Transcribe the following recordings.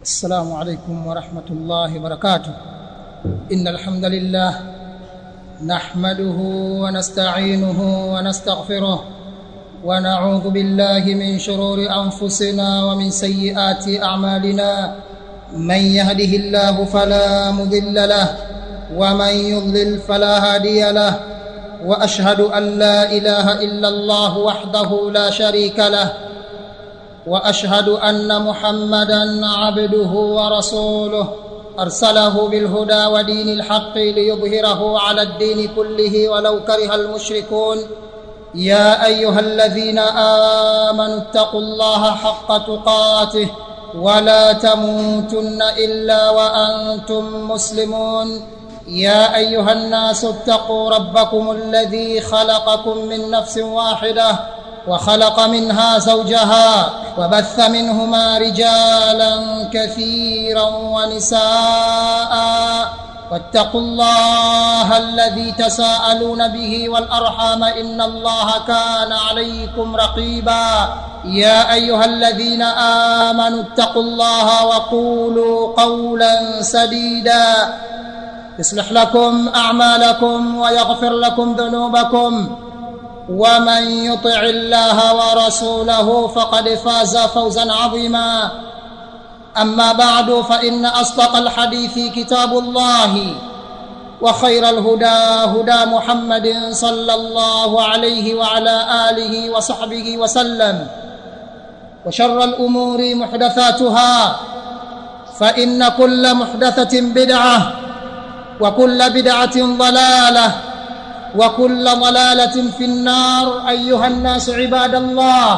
السلام عليكم ورحمة الله وبركاته. إن الحمد لله نحمده ونستعينه ونستغفره ونعوذ بالله من شرور أنفسنا ومن سيئات أعمالنا. من يهده الله فلا مضل له ومن يضلل فلا هادي له، وأشهد أن لا إله إلا الله وحده لا شريك له، وأشهد أن محمدًا عبده ورسوله أرسله بالهدى ودين الحق ليظهره على الدين كله ولو كره المشركون. يا أيها الذين آمنوا اتقوا الله حق تقاته ولا تموتن إلا وأنتم مسلمون. يا أيها الناس اتقوا ربكم الذي خلقكم من نفس واحدة وخلق منها زوجها وبث منهما رجالا كثيرا ونساء، واتقوا الله الذي تساءلون به والأرحام إن الله كان عليكم رقيبا. يا أيها الذين آمنوا اتقوا الله وقولوا قولا سديدا يصلح لكم أعمالكم ويغفر لكم ذنوبكم، ومن يطع الله ورسوله فقد فاز فوزا عظيما. أما بعد، فإن أصدق الحديث كتاب الله، وخير الهدى هدى محمد صلى الله عليه وعلى آله وصحبه وسلم، وشر الأمور محدثاتها، فإن كل محدثة بدعة، وكل بدعة ضلالة، وكل ضلالة في النار. أيها الناس عباد الله،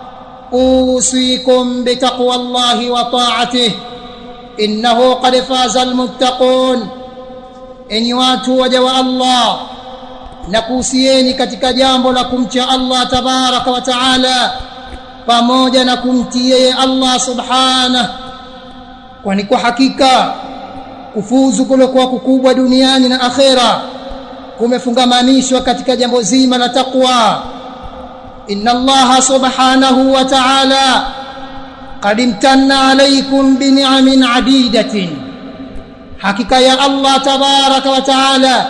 أوصيكم بتقوى الله وطاعته، إنه قد فاز المتقون. Enyi watu waja wa Allah, nakuhusieni katika jambo la kumcha Allah tabaraka wa taala pamoja na kumtii yeye Allah subhanahu, kwani kwa hakika kufuzu kulikuwa kukubwa duniani na akhera kumefungamanishwa katika jambo zima la taqwa. Inna Allah subhanahu wa ta'ala qad imtanna alaykum bi ni'amin adidatin, hakika ya Allah tabaraka wa ta'ala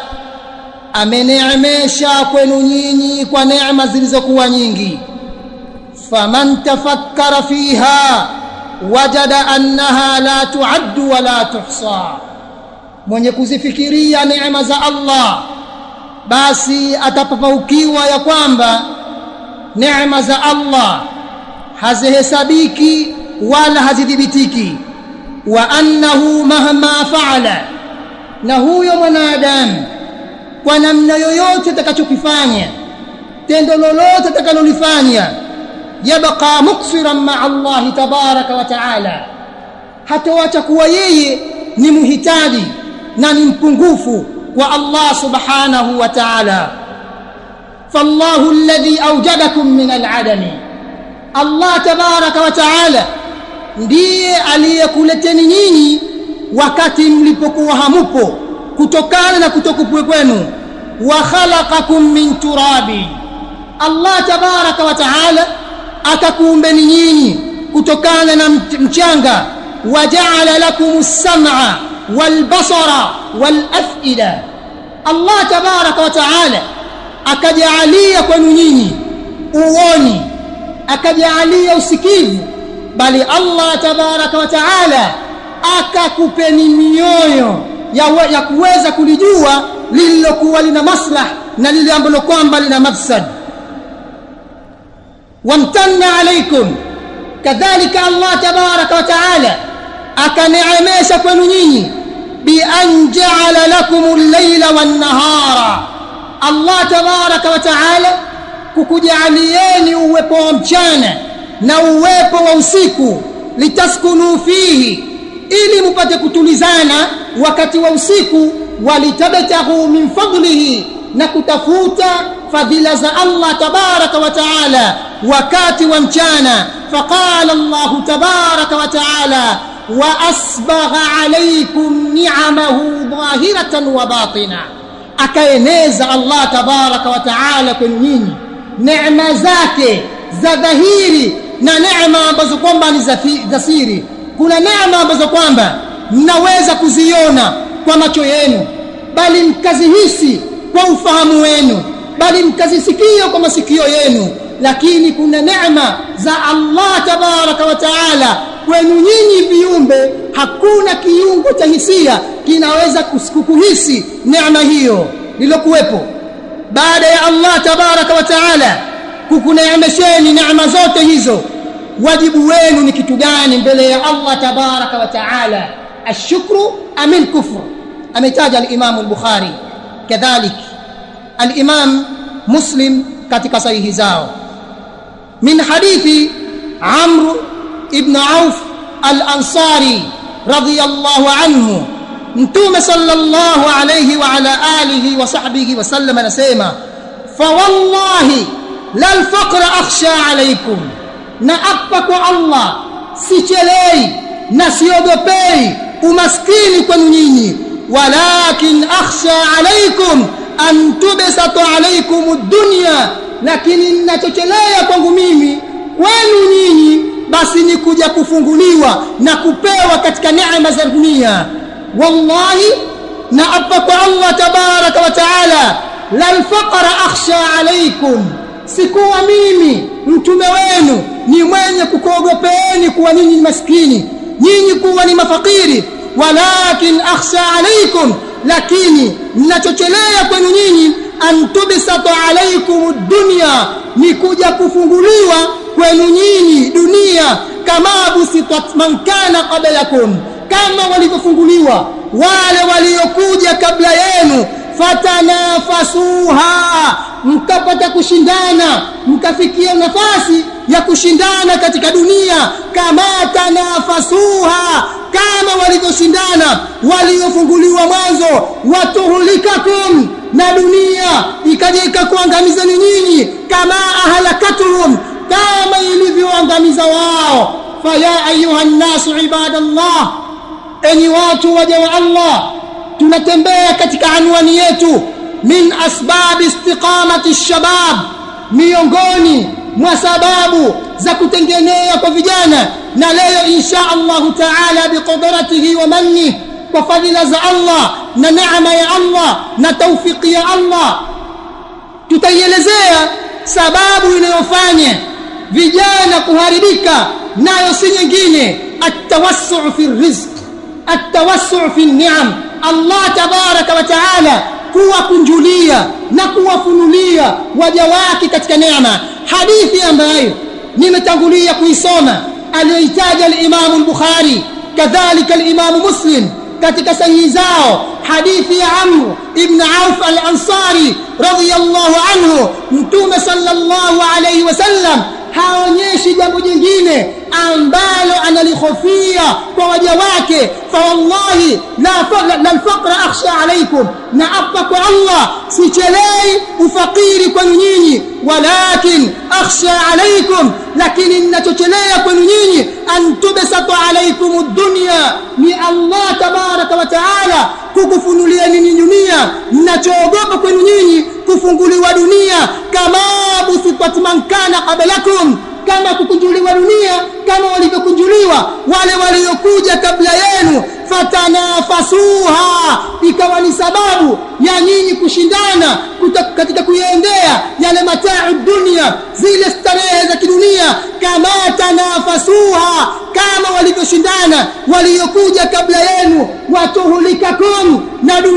ameneemesha kwenu nyinyi kwa neema zilizokuwa nyingi. Faman tafakkara fiha wajada annaha la tu'addu wa la tuhsa, mwenye kuzifikiria neema za Allah basi atapapaukiwa ya kwamba neema za Allah hazihesabiki wala hazidhibitiki. Wa annahu mahma fa'ala, na huyo mwanadamu kwa namna yoyote atakachokifanya, tendo lolote atakalolifanya, yabqa muqsiran ma'a Allah tabaraka wa ta'ala, hatawacha kuwa yeye ni muhitaji na ni mpungufu wa Allah subhanahu wa ta'ala. Fallahu alladhi awjadakum min al'adami, Allah tabaraka wa ta'ala ndiye aliyekuleteni nyinyi wakati mlipokuwa hamupo, kutokana na kutokuwa kwenu. Wa khalaqakum min turabi, Allah tabaraka wa ta'ala akakuumbeni nyinyi kutokana na mchanga. Wa ja'ala lakumus sam'a wal basara wal af'ida, Allah tabaraka wa ta'ala akajalia kwenu nyinyi uoni, akajalia usikivu, bali Allah tabaraka wa ta'ala akakupeni mioyo ya kuweza kulijua lililokuwa lina maslah na lile ambalo kwamba lina mafsad. Wamtanna alaykum, kadhalika Allah tabaraka wa ta'ala akaneemesha kwenu nyinyi bi an ja'ala lakumul layla wan nahara, Allah tabaraka wa ta'ala kukujalieni uwepo wa mchana na uwepo wa usiku, litaskunu fihi, ili mpate kutulizana wakati wa usiku, walitabtaghu min fadlihi, na kutafuta fadhila za Allah tabaraka wa ta'ala wakati wa mchana. Faqala Allah tabaraka wa ta'ala wa asbagha alaykum ni'amahu dhahiratan wa batina, akaeneza Allah tabaraka wa ta'ala kwenu nyinyi neema zake za dhahiri na neema ambazo kwamba ni za siri. kuna neema ambazo kwamba mnaweza kuziona kwa macho yenu, bali mkazihisi kwa ufahamu wenu, bali mkazisikia kwa masikio yenu, lakini kuna neema za Allah tabaraka wa taala kwenu nyinyi viumbe. Hakuna kiungo cha hisia kinaweza kukuhisi neema hiyo lilokuwepo baada ya Allah tabaraka wa taala kukuneemesheni neema zote hizo. Wajibu wenu ni kitu gani mbele ya Allah tabaraka wa taala? Ashukru amil kufr. Ametaja al-Imam al-Bukhari, kadhalik al-Imam Muslim katika sahihi zao min hadithi Amr ibn Auf al-Ansari radiyallahu anhu, Mtume sallallahu alayhi wa ala alihi wa sahbihi wa sallam anasema, fa wallahi la al-faqra akhsha alaykum, na apa kwa Allah sichelei na siogopei umaskini kwenu nyinyi, walakin akhsha alaykum an tubsatu alaykum ad-dunya, lakini ninachochelea kwangu mimi kwenu nyinyi basi ni kuja kufunguliwa na kupewa katika neema za dunia. Wallahi, na apa kwa Allah tabaraka wa taala, la al-faqra akhsha alaykum, sikuwa mimi mtume wenu ni mwenye kukuogopeeni kuwa nyinyi maskini, nyinyi kuwa ni mafakiri, walakin akhsha alaykum, lakini ninachochelea kwenu nyinyi antubisatu alaykum ad-dunya, ni kuja kufunguliwa kwenu nyinyi dunia, kama busitat man kana qablakum, kama walivyofunguliwa wale waliokuja kabla yenu. Fatanafasuha, mkapata kushindana, mkafikia nafasi ya kushindana katika dunia, kama tanafasuha, kama walivyoshindana waliofunguliwa mwanzo. Watuhlikakum, na dunia ikaja ikakuangamizeni nyinyi, kama ahlakatuhum, kama ilivyoangamiza wao. Faya ayuhan nasu ibadallah, enyi watu waja wa Allah, tunatembea katika anwani yetu min asbab istiqamati ash-shabab, miongoni mwa sababu za kutengenea kwa vijana. Na leo insha Allah taala biqudratihi wa manni, kwa fadhila za Allah na neema ya Allah na tawfiki ya Allah, tutaielezea sababu inayofanya vijana kuharibika, nayo si nyingine at-tawassu' fi rizq, at-tawassu' fi ni'am. Allah tabaraka wa taala kuwakunjulia na kuwafunulia waja wake katika neema. Hadithi ambayo nimetangulia kuisoma aliyoitaja al-Imam al-Bukhari kadhalika al-Imam Muslim katika sahihi zao, hadithi ya Amr ibn Auf al-Ansari radiyallahu anhu, Mtume sallallahu alayhi wasallam haonyeshi jambo jingine ambalo analihofia kwa waja wake. Fa wallahi la al-faqra akhsha alaykum, na apa kwa Allah sichelei ufakiri kwenu nyinyi, walakin akhsha alaykum, lakini ninachochelea kwenu nyinyi antubsatu alaykum ad-dunya, ni Allah tabaraka wa taala kukufunulia nini dunia. Ninachoogopa kwenu nyinyi kufunguliwa dunia, kama busitat man kana qablakum, kama kukunjuliwa dunia kama walivyokunjuliwa wale waliokuja kabla yenu. Fatanafasuha, ikawa ni sababu ya nyinyi kushindana katika kuiendea yale mataa dunia, zile starehe za kidunia. Kama tanafasuha, kama walivyoshindana waliokuja kabla yenu. Watuhlikakum,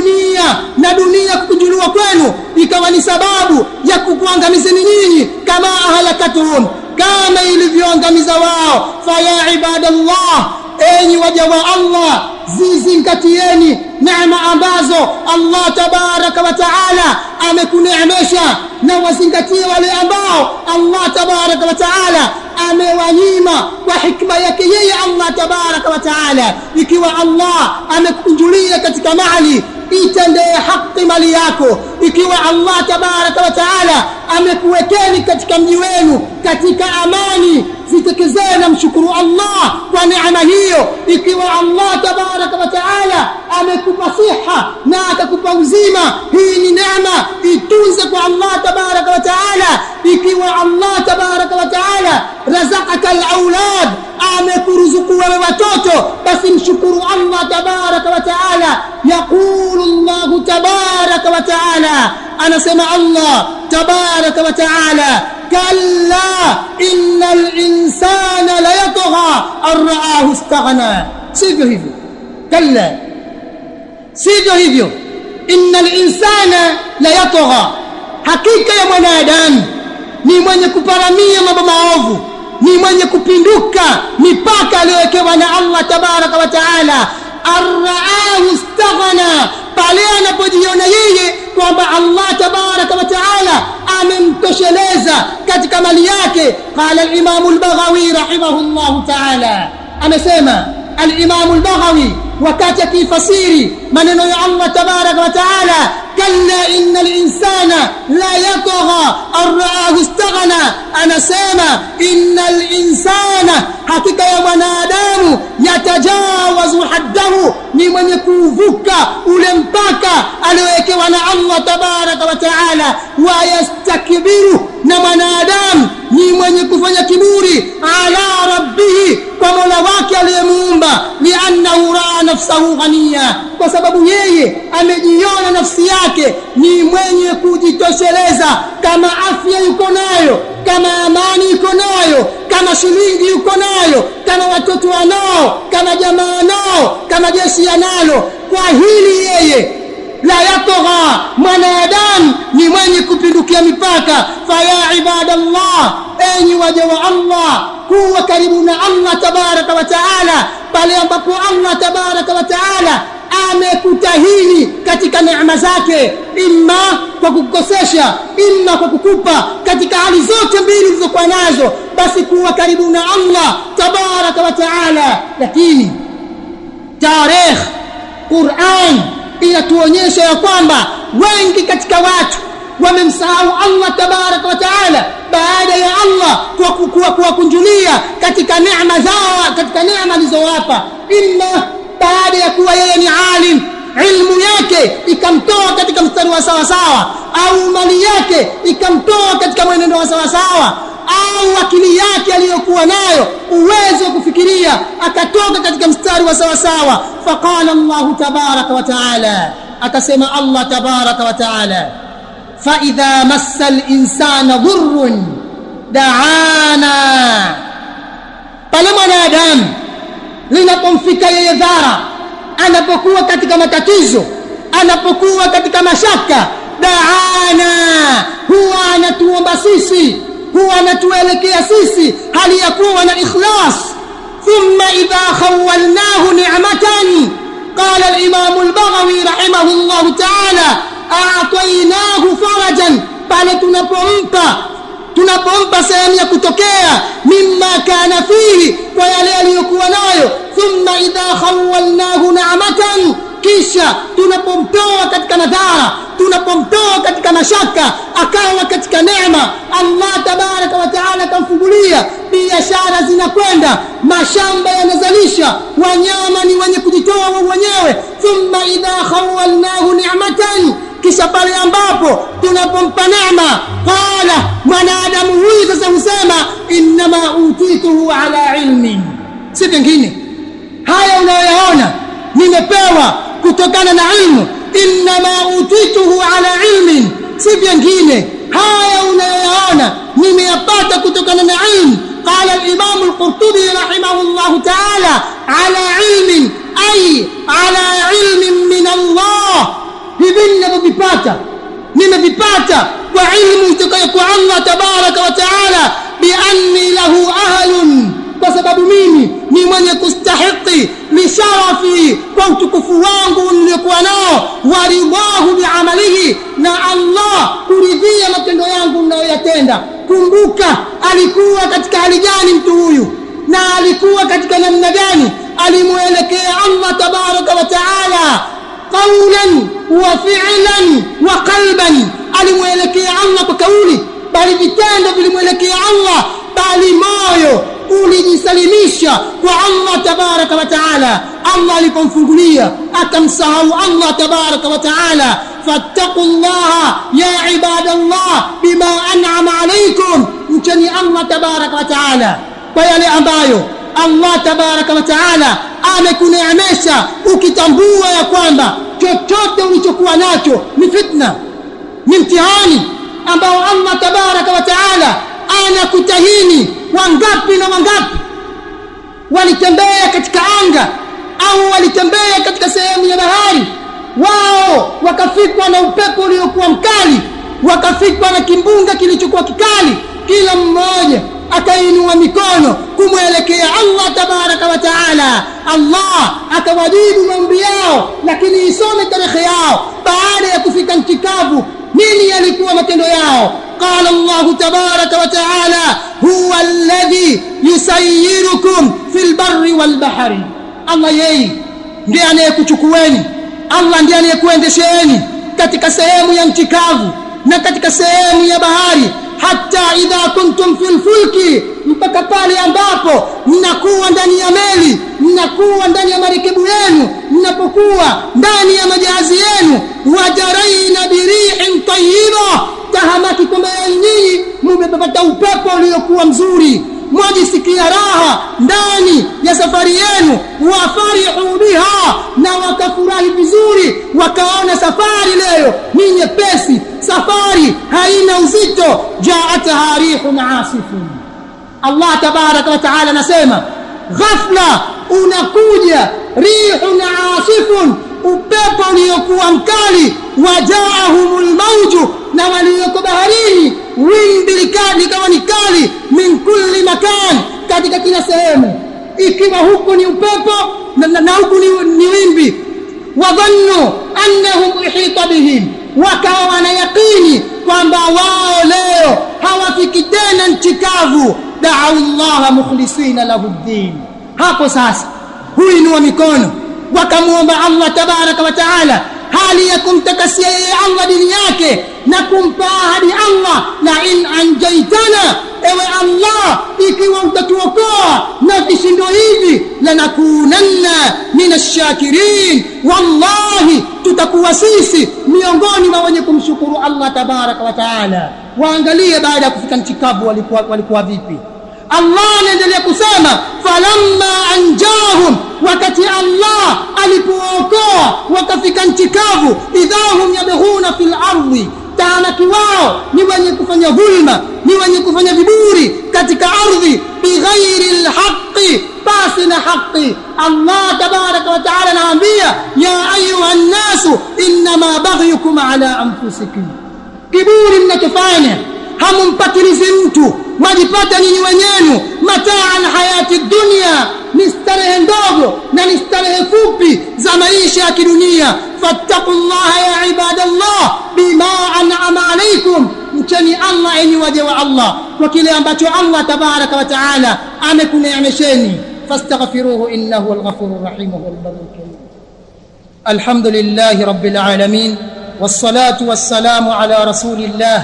na dunia kukunjuliwa kwenu ikawa ni sababu ya kukuangamizeni nyinyi, kama ahlakatuhum, kama ilivyoangamiza wao. Faya ibadallah, enyi waja wa Allah, zizingatieni neema ambazo Allah tabaraka wa taala amekuneemesha, na wazingatie wale ambao Allah tabaraka wa taala amewanyima kwa hikma yake yeye Allah tabaraka wa taala. Ikiwa Allah amekukunjulia katika mali, itendee haki mali yako. Ikiwa Allah tabaraka wa taala amekuwekeni katika mji wenu katika amani, zitekezee na mshukuru Allah kwa neema hiyo. Ikiwa Allah tabaraka wa taala amekupa siha na akakupa uzima, hii ni neema, itunze kwa Allah tabaraka wa taala. Ikiwa Allah tabaraka wa taala razaqaka al-aulad, amekuruzuku wewe watoto, basi mshukuru Allah tabaraka wa taala. Yaqulu Allah tabaraka wa taala, anasema Allah tabaraka wa taala, kalla innal insana la yatgha ar-ra'ahu istaghna. Sivyo hivyo, kalla, sivyo hivyo. Innal insana la yatgha, hakika ya mwanadamu ni mwenye kuparamia mambo maovu, ni mwenye kupinduka mipaka aliyowekewa na Allah tabaraka wa taala. Ar-ra'ahu istaghna, pale anapojiona yeye kwamba Allah tabaraka wa taala amemtosheleza katika mali yake. Qala al-Imam al-Baghawi rahimahullah taala, amesema al-Imam al-Baghawi wakati akifasiri maneno ya Allah tabaraka wa taala, kalla innal insana la yatgha ar-ra'ahu istaghna, anasema innal insana, hakika ya mwanadamu, yatajawazu haddahu, ni mwenye kuvuka ule mpaka aliowekewa na Allah tabaraka wa taala. Wa yastakbiru, na mwanadamu ni mwenye kufanya kiburi ala rabbihi, kwa Mola wake aliyemuumba. Liannahu raa nafsahu ghaniya, kwa sababu yeye amejiona nafsi yake ni mwenye kujitosheleza. Kama afya yuko nayo, kama amani yuko nayo, kama shilingi yuko nayo, kama watoto wanao, kama jamaa nao, kama jeshi analo, kwa hili yeye la yatgha, mwanadamu ni mwenye kupindukia mipaka. Faya ibadallah, enyi waja wa Allah, kuwa karibu na Allah tabaraka wa taala pale ambapo Allah tabaraka wa taala amekutahini katika neema zake, imma kwa kukukosesha, imma kwa kukupa, katika hali zote mbili ulizokuwa nazo, basi kuwa karibu na Allah tabaraka wa taala. Lakini tarikh Qur'an inatuonyesha ya kwamba wengi katika watu wamemsahau Allah tabaraka wa taala baada ya Allah kwa kuwakunjulia katika neema zao, katika neema alizowapa. Imma baada ya kuwa yeye ni alim, ilmu yake ikamtoa katika mstari wa sawa sawa, au mali yake ikamtoa katika mwenendo wa sawa sawa, au akili yake aliyokuwa nayo, uwezo wa kufikiria, akatoka katika mstari wa sawa sawa. Faqala Allah tabaraka wa taala, akasema Allah tabaraka wa taala, fa idha massa al-insana dhurrun da'ana, pale mwanadamu linapomfika yeye dhara, anapokuwa katika matatizo, anapokuwa katika mashaka, da'ana, huwa anatuomba sisi, huwa anatuelekea sisi hali ya kuwa na ikhlas. Thumma idha khawwalnahu ni'matan, qala al-Imam al-Baghawi rahimahullah ta'ala, a'taynahu farajan, pale tunapompa sehemu ya kutokea, mimma kana fihi, kwa yale aliyokuwa nayo. Thumma idha khawwalnahu ni'matan, kisha tunapomtoa katika madhara, tunapomtoa katika mashaka, akawa katika neema, Allah tabaraka wa taala kamfungulia, biashara zinakwenda, mashamba yanazalisha, wanyama ni wenye kujitoa wao wenyewe. Thumma idha khawwalnahu ni'matan, kisha pale ambapo tunapompa neema, qala, mwanadamu huyu sasa husema, innama utituhu ala ilmin, si vingine haya unayoyaona nimepewa kutokana na ilmu. Innama utituhu ala ilmin, si vingine haya unayoyaona nimeyapata kutokana na ilmu. Qala al-Imam al-Qurtubi rahimahullah ta'ala, ala ilmin ay ala ilmin min Allah, hivi nimevipata kwa ilmu kutoka kwa Allah tabaraka wa taala. Bi anni lahu ahlun, kwa sababu mimi ni mwenye kustahiki lisharafi, kwa utukufu wangu niliokuwa nao, waridahu biamalihi, na Allah kuridhia matendo yangu ninayoyatenda. Kumbuka alikuwa katika hali gani mtu huyu, na alikuwa katika namna gani, alimuelekea Allah tabaraka wa taala qawlan wa fi'lan wa qalban, alimuelekea Allah kwa kauli, bali vitendo vilimuelekea Allah, bali moyo ulijisalimisha kwa Allah tabaraka wa taala. Allah alipomfungulia akamsahau Allah tabaraka wa taala. fattaqullaha ya ibadallah bima an'ama alaykum, mcheni Allah tabaraka wa taala kwa yale ambayo Allah tabaraka wa taala amekuneemesha, ukitambua ya kwamba chochote ulichokuwa nacho ni fitna, ni mtihani ambao Allah tabaraka wa taala anakutahini. Wangapi na wangapi walitembea katika anga au walitembea katika sehemu ya bahari, wao wakafikwa na upepo uliokuwa mkali, wakafikwa na kimbunga kilichokuwa kikali, kila mmoja akainua mikono kumwelekea Allah tabaraka wa taala. Allah akawajibu maombi yao, lakini isome tarehe yao baada ya kufika nchi kavu, nini yalikuwa matendo yao. قال الله تبارك وتعالى هو الذي يسيركم في البر والبحر. Allah yeye ndiye anayekuchukueni, Allah ndiye anayekuendesheni katika sehemu ya nchi kavu na katika sehemu ya bahari. Hata idha kuntum fil fulki, mpaka pale ambapo mnakuwa ndani ya meli, mnakuwa ndani ya marekebu yenu, mnapokuwa ndani ya majahazi yenu, wajaraina birihin tayyiba, tahamaki kwamba nyinyi mmepata upepo uliokuwa mzuri, mwajisikia raha ndani ya safari yenu. Wafarihu biha, na wakafurahi vizuri, wakaona safari leo ni nyepesi, safari haina uzito. Jaatha rihun asifun, Allah tabaraka wa taala anasema ghafla unakuja rihun asifun, upepo uliokuwa mkali. Wajaahumul mawju, na walioko baharini wimbi likawa ni kali. Min kulli makan, katika kila sehemu, ikiwa huko ni upepo na huko ni wimbi. Wadhannu annahum ihita bihim, wakawa wanayakini kwamba wao leo hawafiki tena nchi kavu. Da'u Allah mukhlisina lahu ddin, hapo sasa huinua mikono wakamuomba Allah tabaraka wa taala, hali ya kumtakasia yeye Allah dini yake na kumpa ahadi Allah, la in anjaitana, ewe Allah ikiwa utatuokoa na vishindo hivi, lanakunanna minash shakirin, wallahi tutakuwa sisi miongoni mwa wenye kumshukuru Allah tabaraka wa taala. Waangalie baada ya kufika nchi kavu walikuwa vipi. Allah anaendelea kusema falamma anjahum, wakati Allah alipookoa wakafika nchi kavu, idhahum yabghuna fil ardi, taamaki wao ni wenye kufanya dhulma, ni wenye kufanya viburi katika ardhi, bighairi alhaqi, basi na haki. Allah tabaraka wa taala anaambia ya ayuha nasu inma baghyukum ala anfusikum, kiburi mnachofanya hamumpatilizi mtu, majipata nyinyi wenyewe. Mataa alhayati dunya, ni starehe ndogo na ni starehe fupi za maisha ya kidunia. Fattaqullaha ya ibadallah bima an'ama alaykum, mcheni Allah enyi waja wa Allah kwa kile ambacho Allah tabaraka wa taala amekuneemesheni. Fastaghfiruhu innahu alghafurur rahim wal barrul karim. Alhamdulillahi rabbil alamin, wassalatu wassalamu ala rasulillah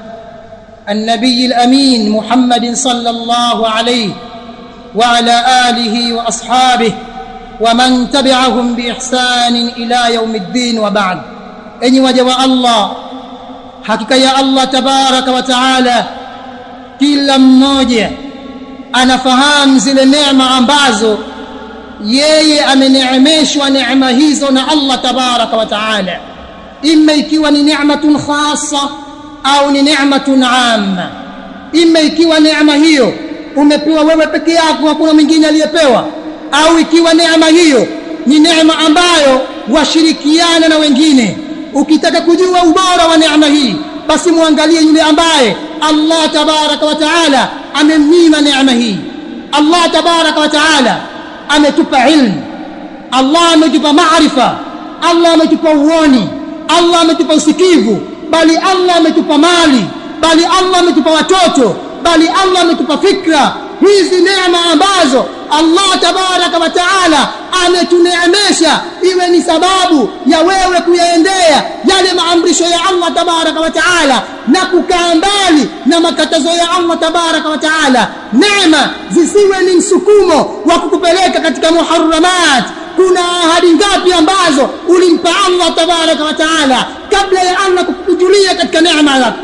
النبي الأمين محمد صلى الله عليه وعلى آله وأصحابه ومن تبعهم بإحسان إلى يوم الدين. وبعد، أني وجه الله حقيقة يا الله تبارك وتعالى kila mmoja anafahamu zile neema ambazo yeye ameneemeshwa neema hizo na Allah tabaraka wa taala, imma ikiwa ni neematun khassa au ni neematun amma. Ima ikiwa neema hiyo umepewa wewe peke yako, hakuna mwingine aliyepewa, au ikiwa neema hiyo ni neema ambayo washirikiana na wengine. Ukitaka kujua ubora wa neema hii, basi muangalie yule ambaye Allah tabaraka wa taala amemnyima neema hii. Allah tabaraka wa taala ametupa ilmu, Allah ametupa maarifa, Allah ametupa uoni, Allah ametupa usikivu, bali Allah ametupa mali, bali Allah ametupa watoto, bali Allah ametupa fikra. Hizi neema ambazo Allah tabaraka wa taala ametuneemesha iwe ni sababu ya wewe kuyaendea yale maamrisho ya Allah tabaraka wa taala na kukaa mbali na makatazo ya Allah tabaraka wa taala. Neema zisiwe ni msukumo wa kukupeleka katika muharramat. Kuna ahadi ngapi ambazo ulimpa Allah tabaraka wa taala kabla ya Allah kukujulia katika neema yake?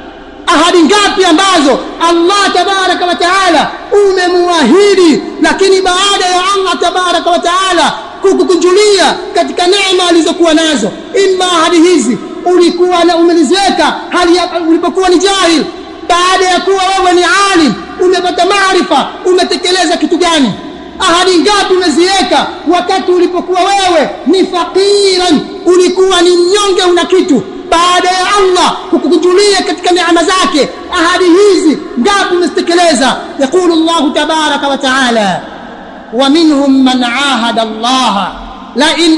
Ahadi ngapi ambazo Allah tabaraka wa taala umemuahidi, lakini baada ya Allah tabaraka wa taala kukujulia katika neema alizokuwa nazo, imma ahadi hizi ulikuwa na umeliziweka hali ulipokuwa ni jahil, baada ya kuwa wewe ni alim umepata maarifa, umetekeleza kitu gani? Ahadi ngapi umeziweka wakati ulipokuwa wewe ni faqiran, ulikuwa ni mnyonge, una kitu, baada ya Allah kukujulia katika neema zake, ahadi hizi ngapi umezitekeleza? Yaqulu Allah tabaraka wa taala, wa minhum man ahada Allah la in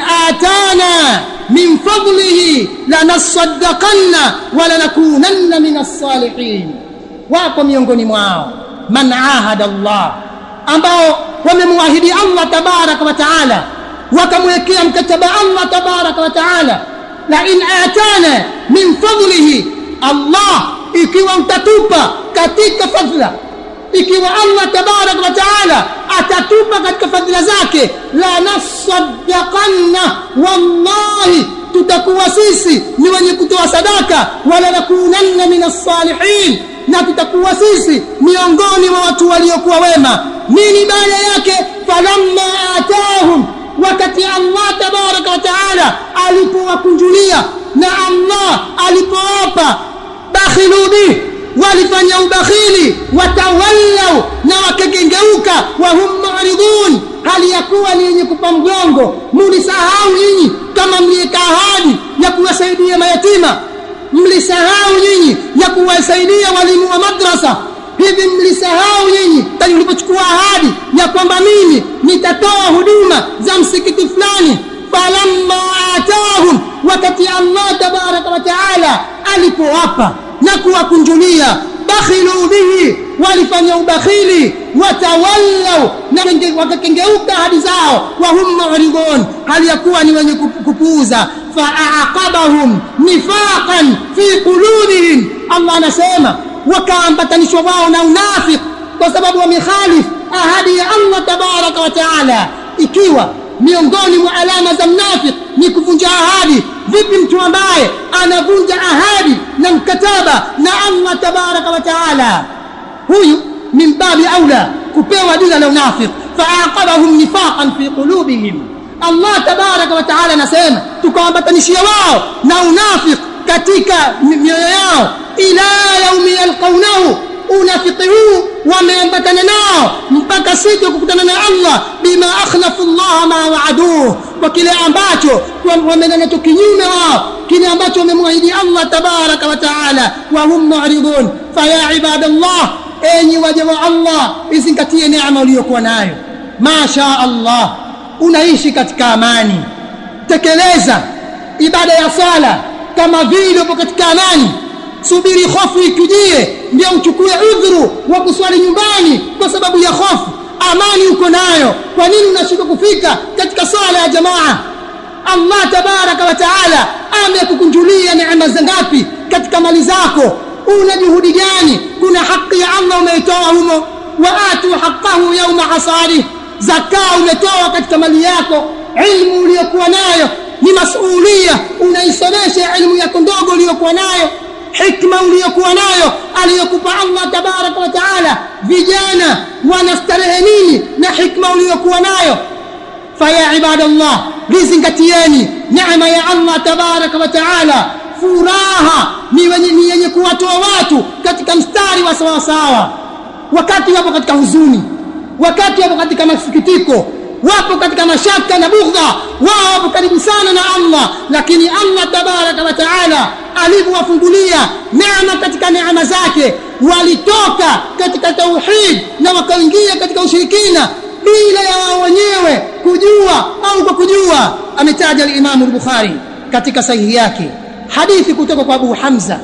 atana min fadlihi lanasaddaqanna wa lanakunanna min as-salihin. Wapo miongoni mwao man ahada Allah, ambao wamemwahidi Allah tabaraka wa taala, wakamwekea mkataba Allah tabaraka wa taala, la in atana min fadlihi, Allah ikiwa utatupa katika fadhila, ikiwa Allah tabaraka wa taala atatupa katika fadhila zake, la nasaddaqanna, wallahi tutakuwa sisi ni wenye kutoa sadaka, wala nakunanna minas salihin, na tutakuwa sisi miongoni mwa watu waliokuwa wema. Nini baada yake? Falamma atahum, wakati Allah tabaraka wa taala alipowakunjulia na Allah alipowapa, bakhilu bi, walifanya ubakhili, watawallau, na wakagengeuka, wa hum mu'ridun, hali ya kuwa ni yenye kupa mgongo. Mlisahau nyinyi kama mliweka ahadi ya kuwasaidia mayatima, mlisahau nyinyi ya kuwasaidia walimu wa madrasa. Hivi mlisahau nyinyi tani ulipochukua ahadi ya kwamba mimi nitatoa huduma za msikiti fulani? Falamma atahum, wakati Allah tabaraka wa taala alipowapa na kuwakunjulia, bakhilu bihi, walifanya ubakhili, watawallau, na wakakengeuka ahadi zao, wa hum mu'ridun, hali ya kuwa ni wenye kupuuza. Fa'aqabahum nifaqan fi qulubihim, Allah anasema wakaambatanishwa wao na unafiki kwa sababu wamekhalif ahadi ya Allah tabaraka wa taala. Ikiwa miongoni mwa alama za mnafiki ni kuvunja ahadi, vipi mtu ambaye anavunja ahadi na mkataba na Allah tabaraka wa taala? Huyu min babi aula kupewa jina la unafiki. Fa'aqabahum nifaqan fi qulubihim, Allah tabaraka wa taala anasema tukaambatanishia wao na unafiki katika mioyo yao, ila yaumi yalqawnahu, unafiki huu wameambatana nao mpaka siku kukutana na Allah, bima akhlafu Allah ma wa'aduhu, kwa kile ambacho wamenena kinyume wao kile ambacho wamemwahidi Allah tabaraka wa taala. Wa hum mu'ridun. Fa ya ibadallah, enyi waja wa Allah, izingatie neema uliyokuwa nayo. Masha Allah, unaishi katika amani, tekeleza ibada ya sala kama vile upo katika amani. Subiri hofu ikujie ndio uchukue udhuru wa kuswali nyumbani kwa sababu ya hofu. Amani uko nayo, kwa nini unashindwa kufika katika swala ya jamaa? Allah tabaraka wa taala amekukunjulia neema ngapi katika mali zako? Una juhudi gani? Kuna haki ya Allah umeitoa humo, wa atu haqqahu yawma hasadi, zakaa umetoa katika mali yako. Ilmu uliyokuwa nayo ni masuhulia, unaisomesha ilmu yako ndogo uliyokuwa nayo. Hikma uliyokuwa nayo aliyokupa Allah tabaraka wa taala. Vijana wanastarehe nini na hikma uliyokuwa nayo? Faya ibadallah, lizingatieni neema ya Allah tabaraka wa taala. Furaha ni yenye kuwatoa watu katika mstari wa sawa sawa, wakati wapo katika huzuni, wakati wapo katika masikitiko, wapo katika mashaka na bughdha, wao wapo karibu sana na Allah. Lakini Allah tabaraka wa taala alipowafungulia neema katika neema zake, walitoka katika tauhid na wakaingia katika ushirikina bila ya wao wenyewe kujua au kwa kujua. Ametaja al-Imam al-Bukhari katika sahihi yake hadithi kutoka kwa Abu Hamza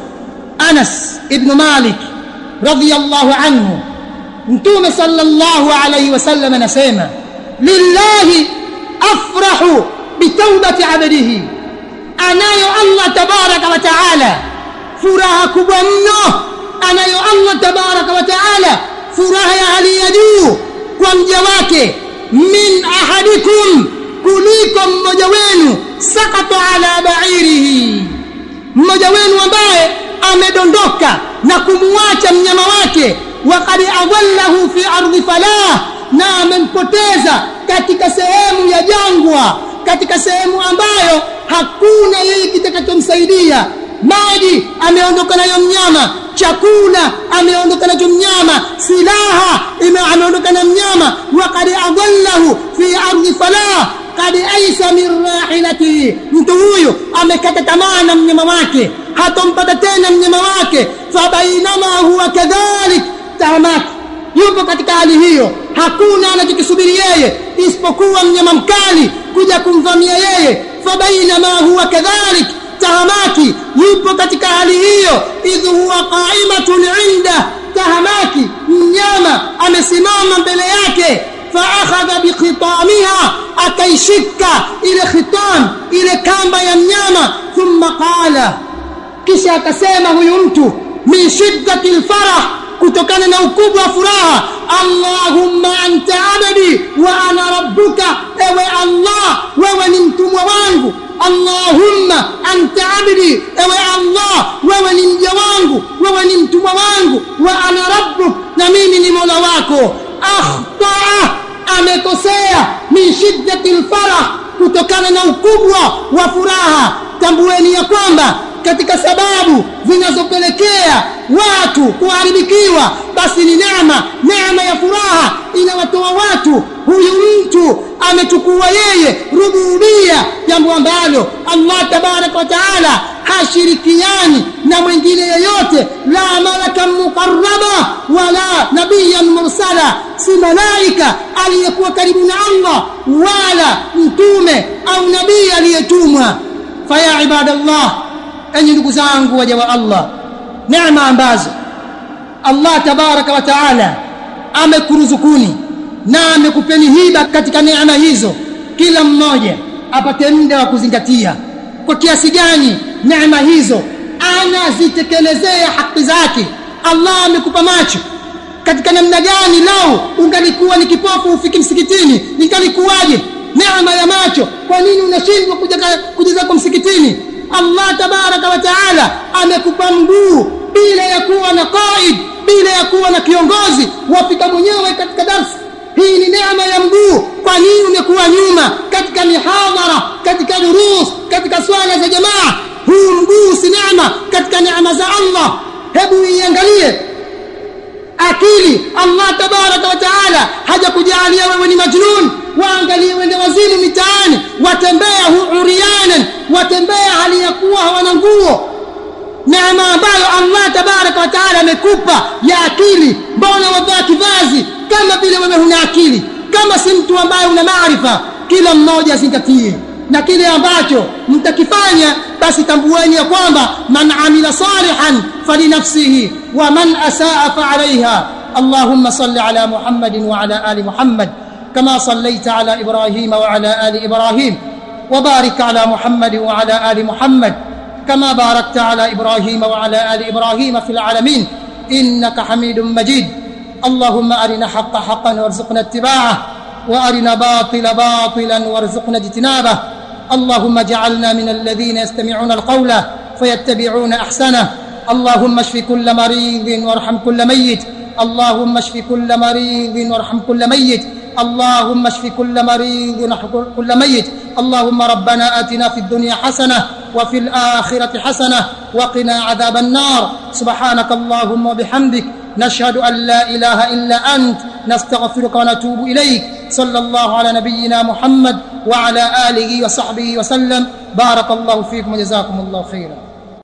Anas ibn Malik radhiyallahu anhu, Mtume sallallahu alayhi wasallam anasema, lillahi afrahu bitawbati abdihi, anayo Allah tabaraka wa taala furaha kubwa mno, anayo Allah tabaraka wa taala furaha ya hali ya juu kwa mja wake. Min ahadikum, kuliko mmoja wenu, sakata ala ba'irihi, mmoja wenu ambaye amedondoka na kumuacha mnyama wake, waqad adallahu fi ardi falah, na amempoteza katika sehemu ya jangwa, katika sehemu ambayo hakuna yeye kitakachomsaidia. Maji ameondoka nayo mnyama, chakula ameondoka nayo mnyama, silaha ameondoka na mnyama. Waqad adallahu fi ardi falah, qad aisa min rahilatihi, mtu huyo amekata tamaa na mnyama wake, hatompata tena mnyama wake. Fabainama huwa kadhalik, tamak, yupo katika hali hiyo, hakuna anachokisubiri yeye isipokuwa mnyama mkali kuja kumvamia yeye. Fabainama huwa kadhalik, tahamaki yupo katika hali hiyo, idh huwa qa'imatun 'inda, tahamaki mnyama amesimama mbele yake. Fa akhadha bi khitamiha, akaishika ile khitam, ile kamba ya mnyama. Thumma qala, kisha akasema huyu mtu, min shiddati al-farah, kutokana na ukubwa wa furaha, Allahumma anta abdi wa ana rabbuka, ewe Allah wewe ni mtumwa wangu. Allahumma anta abdi, ewe Allah wewe ni mja wangu, wewe ni mtumwa wangu. Wa ana rabbuk, na mimi ni mola wako. Akhtaa, amekosea. Min shiddati al-farah, kutokana na ukubwa wa furaha. Tambueni ya kwamba katika sababu zinazopelekea watu kuharibikiwa basi ni neema ya furaha inawatoa watu. Huyu mtu amechukua yeye rububia, jambo ambalo Allah tabaraka wa taala hashirikiani na mwingine yeyote, la malaka muqarraba wala nabiyyan mursala, si malaika aliyekuwa karibu na Allah wala mtume au nabii aliyetumwa. Faya ibadallah, enyi ndugu zangu waja wa Allah, neema ambazo Allah tabaraka wa taala amekuruzukuni na amekupeni hiba katika neema hizo, kila mmoja apate muda wa kuzingatia kwa kiasi gani neema hizo anazitekelezea haki zake. Allah amekupa macho, katika namna gani lao ungalikuwa ni kipofu ufiki msikitini ningalikuwaje? Neema ya macho, kwa nini unashindwa kuja zako msikitini? Allah tabaraka wa taala amekupa mguu bila ya kuwa na qaid, bila ya kuwa na kiongozi, wafika mwenyewe katika darasa. Hii ni neema ya mguu. Kwa nini umekuwa nyuma katika mihadhara, katika durus, katika swala za jamaa? Huu mguu si neema katika neema za Allah. Hebu iangalie akili. Allah tabaraka wa taala hajakujalia wewe ni majnun, waangalie wende wazimu mitaani, watembea urianan, watembea hali ya kuwa hawana nguo. Neema ambayo Allah tabaraka wa taala amekupa ya akili, mbona wavaa kivazi kama vile wewe huna akili? Kama si mtu ambaye una maarifa, kila mmoja azingatie na kile ambacho mtakifanya, basi tambueni ya kwamba man amila salihan falinafsihi wa man asaa fa alayha. Allahumma salli ala Muhammadin wa ala ali Muhammad kama sallaita ala Ibrahim wa ala ali Ibrahim, wa barik ala Muhammadin wa ala ali Muhammad kama barakta ala Ibrahim wa ala ali Ibrahim fil alamin innaka Hamidum Majid. Allahumma arina haqqa haqqan warzuqna ittiba'ah wa arina batila batilan warzuqna ijtinabah. اللهم اجعلنا من الذين يستمعون القول فيتبعون احسنه. اللهم اشف كل مريض وارحم كل ميت. اللهم اشف كل مريض وارحم كل ميت. اللهم اشف كل مريض وارحم كل ميت. اللهم ربنا آتنا في الدنيا حسنه وفي الآخرة حسنه وقنا عذاب النار. سبحانك اللهم وبحمدك نشهد أن لا إله إلا أنت نستغفرك ونتوب إليك. صلى الله على نبينا محمد وعلى آله وصحبه وسلم. بارك الله فيكم وجزاكم الله خيرا.